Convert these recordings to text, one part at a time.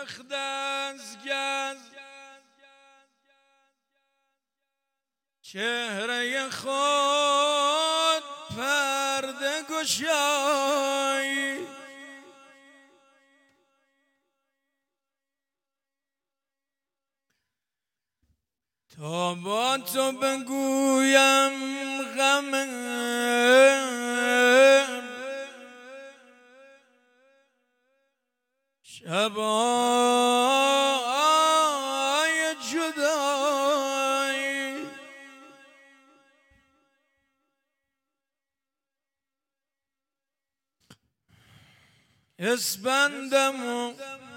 سخت از گز چهره خود پرده گشایی، تا با تو بگویم غم شبای جدایی. اسپندم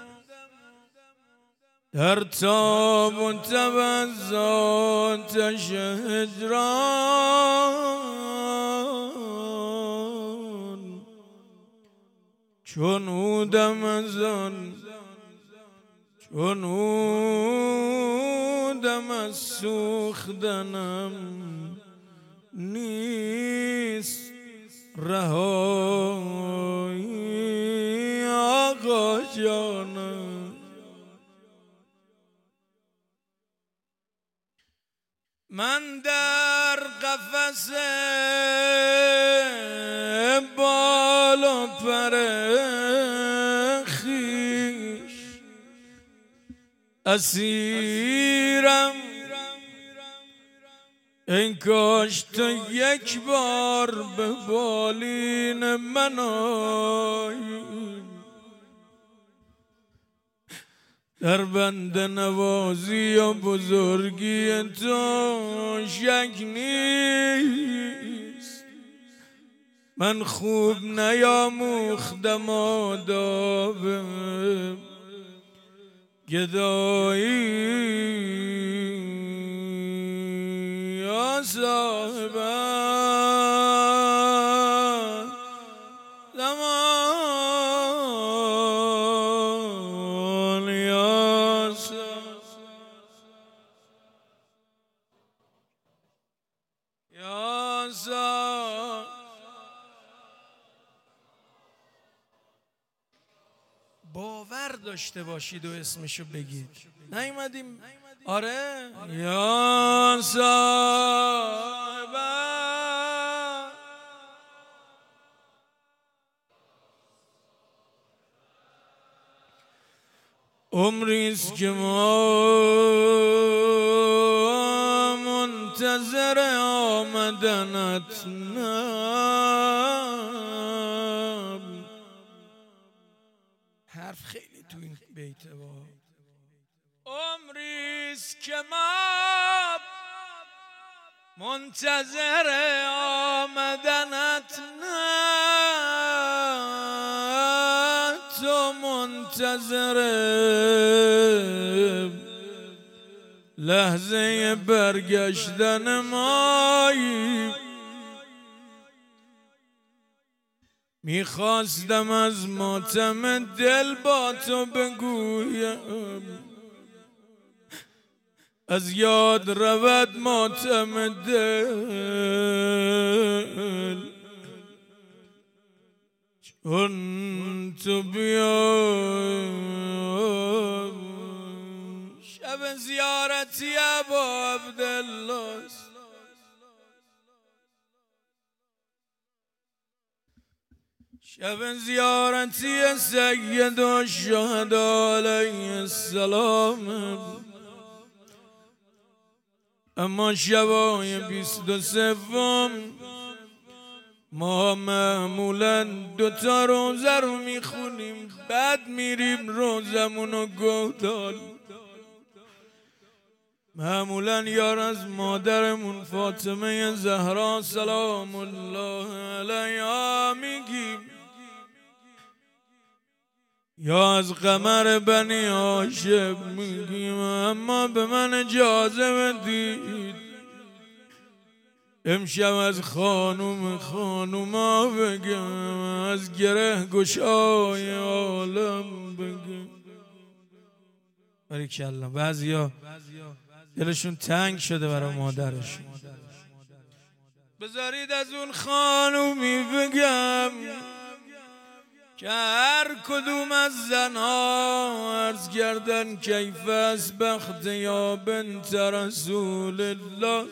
در تاب و تب از آتش هجران، چون عودم از آن، چون عودم از سوختنم نیست رهایی. آقا جانم من در قفس بال و پر خویش اسیرم، ای کاش تو یک بار به بالین من آیی. در بند نوازی و بزرگی تو شک نیست، من خوب نیاموختم آداب گدایی. یا صاحبان زمان، یا صاحب باور داشته باشید و اسمشو بگید. نیومدیم آره یا صاحب عمریست که ما منتظر آمدنت نم. حرف خیلی تو این بیته با عمریست که ما منتظر آمدنت نه، تو منتظر لحظه برگشتن مایی. میخواستم از ماتم دل با تو بگویم، از یاد رود ماتم دل، چون تو بیای شب زیارتی ابا عبدالله، شب زیارتی سید الشهدا علیه السلام. اما شبای 23 ما معمولا 2 روزه رو میخونیم، بعد میریم روزمونو گودال. معمولا یار از مادرمون فاطمه زهرا سلام الله علیها میگیم، یا از قمر بنی هاشم میگیم. اما به من اجازه بدید امشب از خانوما بگم، از گره گشای عالم بگم. باریکالله. بعضیا دلشون تنگ شده برای مادرشون. بذارید از اون خانومی بگم که هر کدوم از زنها عرض کردن کیف اسبحت یا بنت رسول الله.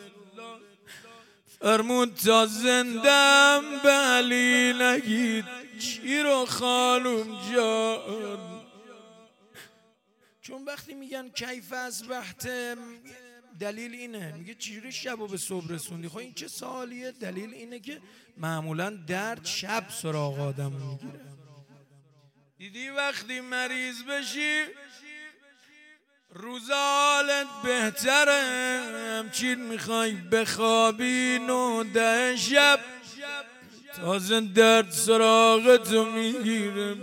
فرمود تا زندم به علی نگید چی رو خانم جان. چون وقتی میگن کیف اسبحت دلیل اینه، میگه چجوری شبو به صبح رسوندی. خب این چه سوالیه؟ دلیل اینه که معمولا درد شب سراغ آدم میگیره. دیدی وقتی مریض بشی روز حالت بهتره، همچین میخوای بخوابی 9-10 شب تازه درد سراغتو میگیره.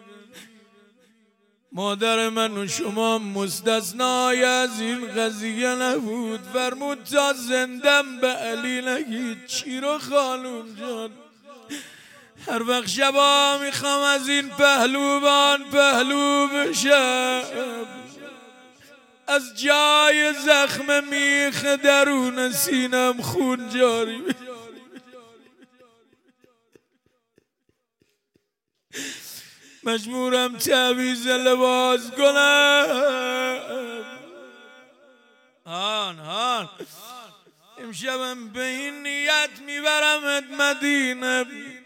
مادر من و شما مستثنای از این قضیه نبود. فرمود تا زندم به علی نگید چی رو خانوم جان. هر وقت شبا میخوام از این پهلوان پهلو بشم، از جای زخم میخ درون سینم خون جاری مجبورم تعویض لباس کنم. هان امشبم به این نیت میبرمت مدینه،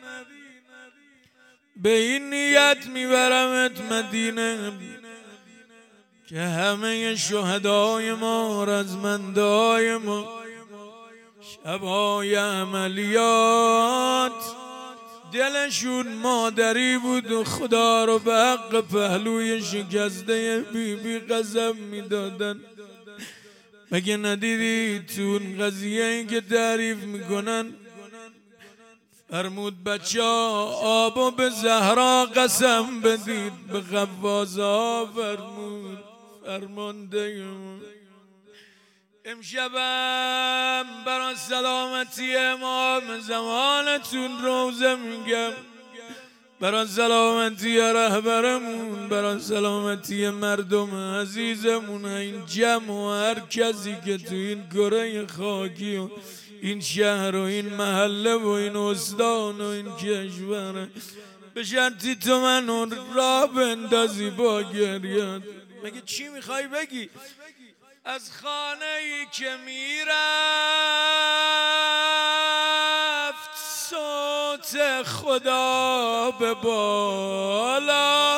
به این نیت میبرمت مدینه که همه شهدای ما، رزمندای ما، شبای عملیات دلشون مادری بود و خدا رو به حق پهلوی شکسته بیبی قسم میدادن. مگه ندیدی تو اون قضیه این که تعریف میکنن؟ فرمود بچه ها آبو به زهرا قسم بدید، به غواصا فرمود فرمانده. امشبم برای سلامتی امام زمانتون روزه میگم، برای سلامتی رهبرمون، برای سلامتی مردم عزیزمون، این جمع و هر کسی که تو این کره خاکی و این شهر و این محله و این استان و این کشور، به شرطی تو منو را بندازی با گریت. مگه چی میخوای بگی؟ از خانه ای که میرفت صوت خدا به بالا،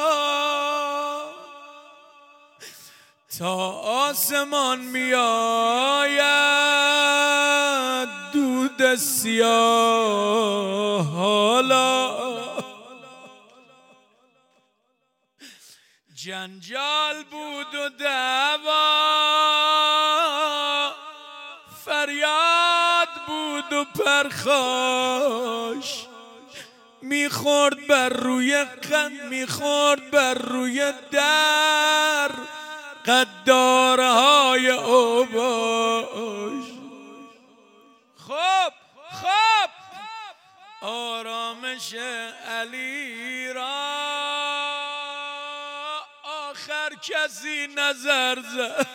تا آسمان میآید دود سیاه حالا. جنجال بود و دعوا، فریاد بود و پرخاش، میخورد بر روی میخورد بر روی در قدارهای اوباش. خب آرامش علی را آخر کسی نظر زد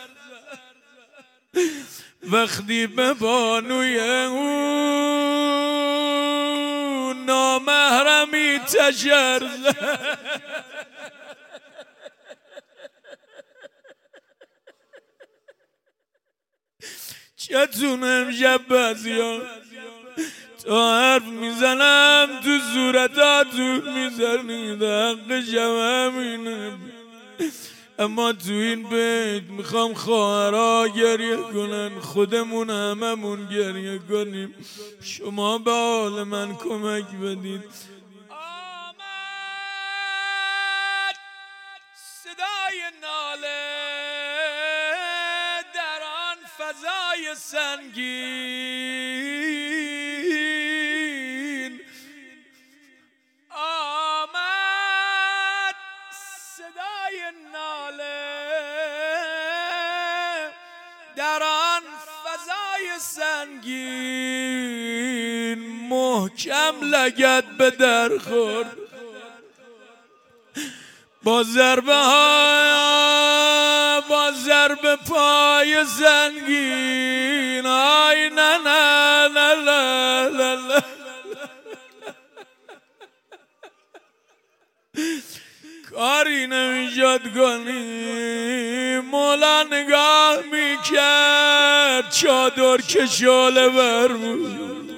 وقتی به بانوی اون نامحرمی تشر زد. چتون امشب بعضیان تا حرف میزنم تو صورتاتون میزنید، حق شب همینه. اما تو این بیت میخوام خواهرها گریه کنن، خودمون هممون گریه کنیم، شما به حال من کمک بدید. آمد صدای ناله در آن فضای سنگین، آمد صدای ناله در آن فضای سنگین، محکم لگد به در خورد با ضربه پای سنگین. آی نه نه نه نه نه کاری نمیشد کنی. مولا نگاه میکرد چادر که شعله بر بود.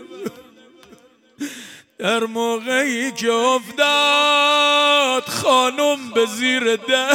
در موقعی که افتاد خانم به زیر در،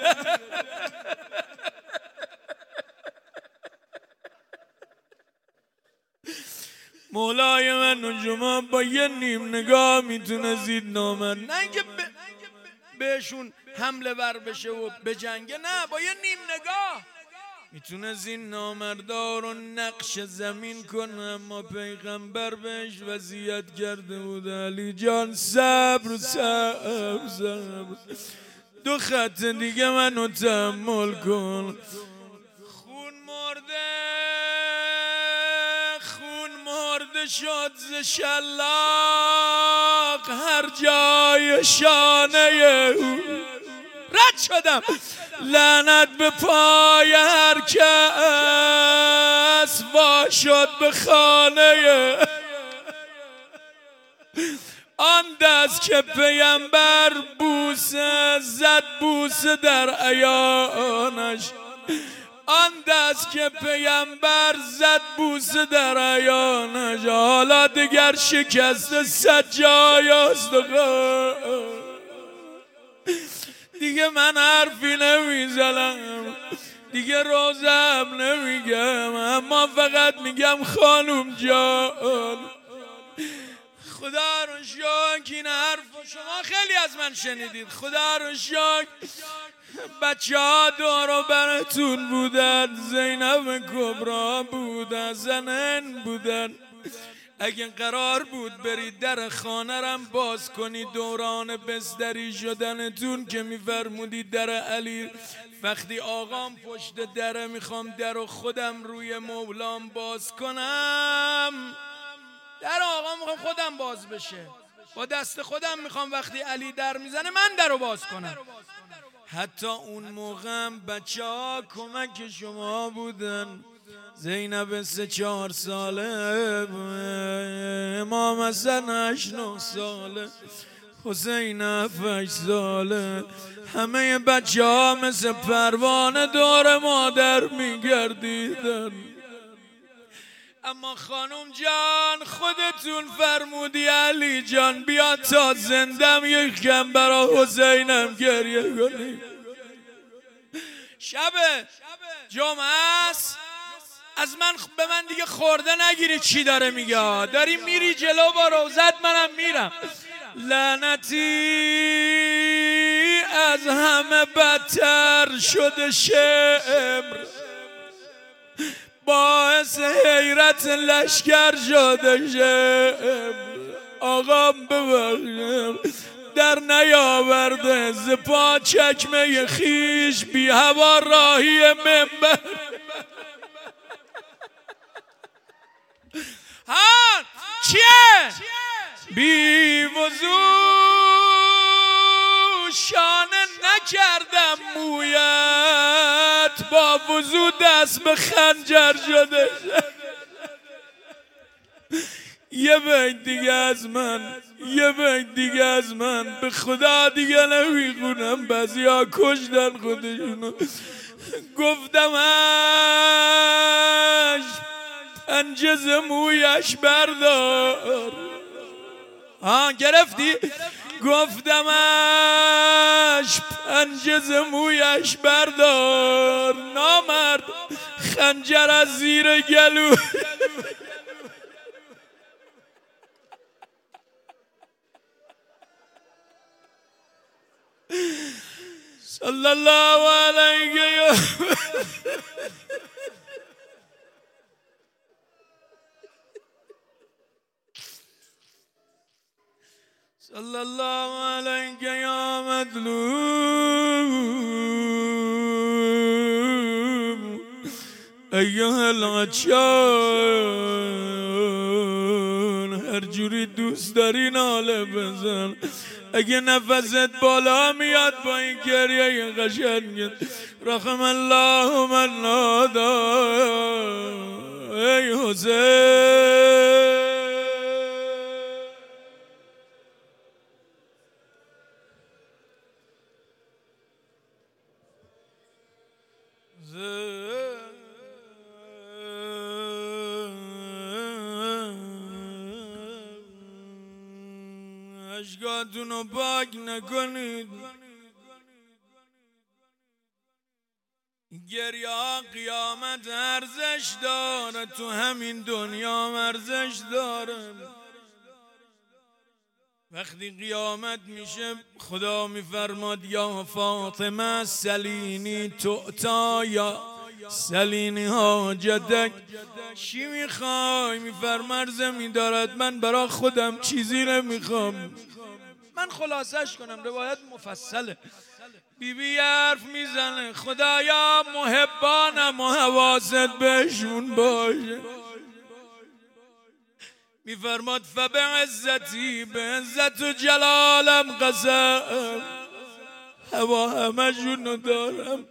مولای من و شما با یه نیم نگاه میتونستید نامرد، نه اینکه بهشون حمله ور بشه و بجنگه، نه، با یه نیم نگاه میتونست این نامردا رو نقش زمین کنه. اما پیغمبر بهش وصیت کرده بود علی جان صبر صبر صبر، 2 خط دیگه منو تحمل کن. خون مرده شد ز شلاق هر جای شانه او. رد شدم لعنت به پای هر کس وا شد به خانه. آن دست که پیامبر بوسه زد بوسه در عیانش، آن دست که پیامبر زد بوسه در عیانش، حالا دیگر شکست 100 جای استخوان. دیگه من حرفی نمیزنم، دیگه روزم نمیگم، اما فقط میگم خانوم جان خدا رو شکر این حرف شما خیلی از من شنیدید. خدا رو شکر بچه ها دور و براتون بودن، زینب کبرا بود، زنن بودن. اگه قرار بود برید در خانه رم باز کنید دوران بستری شدنتون که میفرمودید در علی، وقتی آقام پشت دره میخوام در و خودم روی مولام باز کنم، در آقام میخوام خودم باز بشه، با دست خودم میخوام وقتی علی در میزنه من در رو باز کنم. حتی اون موقع بچه ها کمک شما بودن. زینب 3-4 ساله، امام حسن 8-9 ساله، حسین 7-8 ساله. همه بچه ها مثل پروانه دور مادر میگردیدن. اما خانم جان خودتون فرمودی علی جان بیا تا زندم یک کم برا حسینم گریه کنی. شب جمعه است، از من به من دیگه خورده نگیری چی داره میگه. داری میری جلو با روزت، منم میرم. لعنتی از همه بدتر شده شمر، باعث حیرت لشکر شده شمر. آقام ببخشم در نیاورده ز پا چکمه خیش، بی هوا راهی منبر. ها چیه؟ بی وضو شانه نکردم مویت، با وضو دست به خنجر شده. یه بیت دیگه از من، یه بیت دیگه از من، به خدا دیگه نمیخونم، بعضیا کشتن خودشونو. گفتمش پنجز مویش بردار. گرفتی؟ گفتمش پنجز مویش بردار، نامرد خنجر از زیر گلو. صلی الله علیه صلی الله علیک یا مظلوم ایها العطشان. هر جوری دوست داری ناله بزن، اگه نفست بالا میاد با این گریه قشنگت. رحم الله من نادا ای حسین. اشکاتونو پاک نکنید، گریه قیامت ارزش داره، تو همین دنیا ارزش داره. وقتی قیامت میشه خدا میفرماد یا فاطمه سلینی تعطا، یا سلینی حاجتک، چی میخوای؟ میفرماد زمین دارد، من برای خودم چیزی نمیخوام. من خلاصش کنم، روایت مفصله. بیبی حرف میزنه خدایا محبانم و حواست بهشون باشه. میفرماد فبعزتی، به عزت و جلالم قسم هوا همشونو دارم.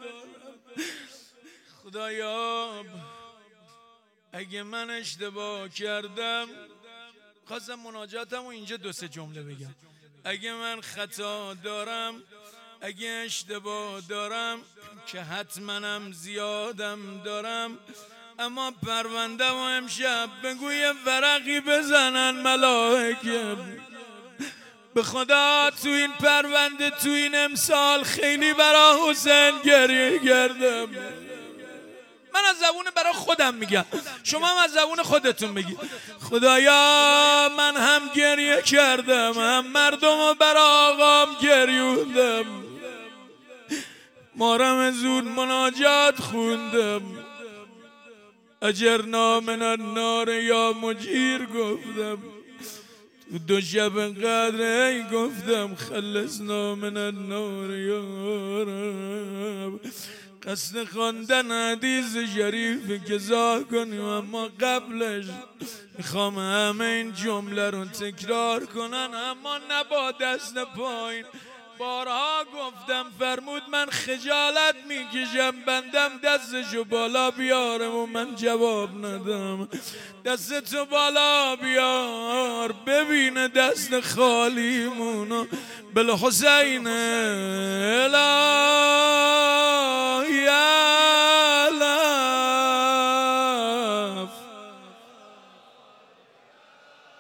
خدایا اگه من اشتباه کردم، خواستم مناجاتم و اینجا 2-3 جمله بگم. اگه من خطا دارم، اگه اشتباه دارم که حتماًم زیادم دارم، اما پرونده و امشب بگوی ورقی بزنن ملائکه. به خدا تو این پرونده، تو این امسال خیلی برای حسین گریه کردم. من از زبون برای خودم میگم، شما هم از زبون خودتون بگید. خدایا من هم گریه کردم، هم مردم رو برای آقام گریوندم، مارم زود مناجات خوندم، اجرنا من النار یا مجیر گفتم، تو 2 شب قدر ای گفتم خلصنا من النار یا رب. قصد خواندن حدیث شریف که زاه کنیم، اما قبلش میخوام همه این جمله رو تکرار کنن، اما نه با دست پایین. بارها گفتم فرمود من خجالت میکشم بندم دستشو بالا بیارم و من جواب ندم. دستتو بالا بیار ببینه دست خالیمونو. بالحسین